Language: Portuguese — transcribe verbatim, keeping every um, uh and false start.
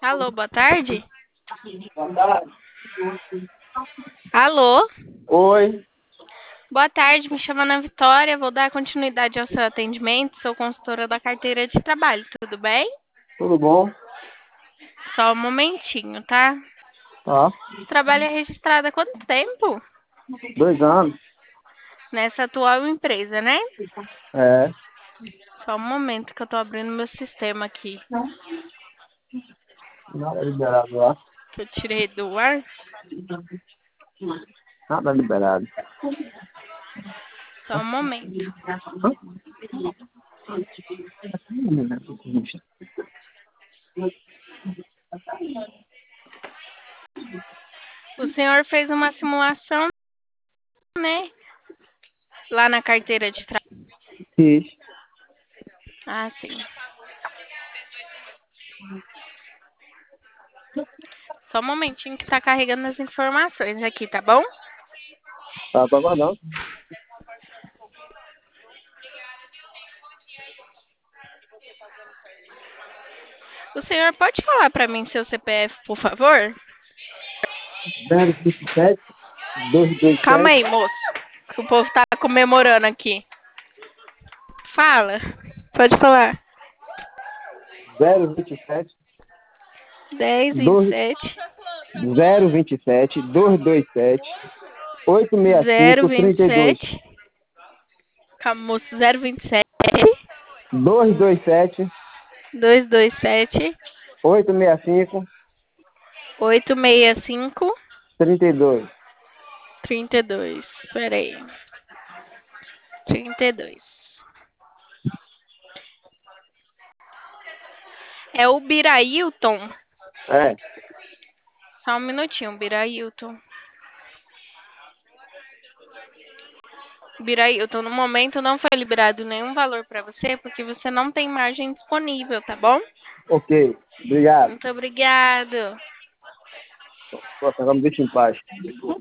Alô, boa tarde? Alô? Oi, Boa tarde, me chamo Ana Vitória, vou dar continuidade ao seu atendimento, sou consultora da carteira de trabalho, tudo bem? tudo bom? Só um momentinho, tá? Tá. O trabalho é registrado há quanto tempo? Dois anos. Nessa atual empresa, né? É. Só um momento que eu tô abrindo meu sistema aqui, Nada liberado lá. que eu tirei do ar. Nada liberado. Só um momento. O senhor fez uma simulação, né? Lá na carteira de trabalho. Fiz. Ah, sim. Só um momentinho que tá carregando as informações aqui, tá bom? Tá, tá guardando. O senhor pode falar pra mim seu C P F, por favor? zero vinte e sete, dois dois Calma sete, aí, moço. Que o povo tá comemorando aqui. Fala. Pode falar. zero vinte e sete, Dez, vinte e dois, sete, zero vinte e sete, dois dois sete, oito seis zero cinco, vinte trinta e e dois. sete. Calma, moço. Zero vinte e sete, dois dois sete, dois dois sete, oito seis cinco, oito seis cinco, trinta e dois. trinta e dois. Pera aí. Trinta e dois. É o Birailton. É. Só um minutinho, Birailton. Birailton, no momento não foi liberado nenhum valor para você, porque você não tem margem disponível, tá bom? Ok. Obrigado. Muito obrigado. Pô, agora me deixa em paz.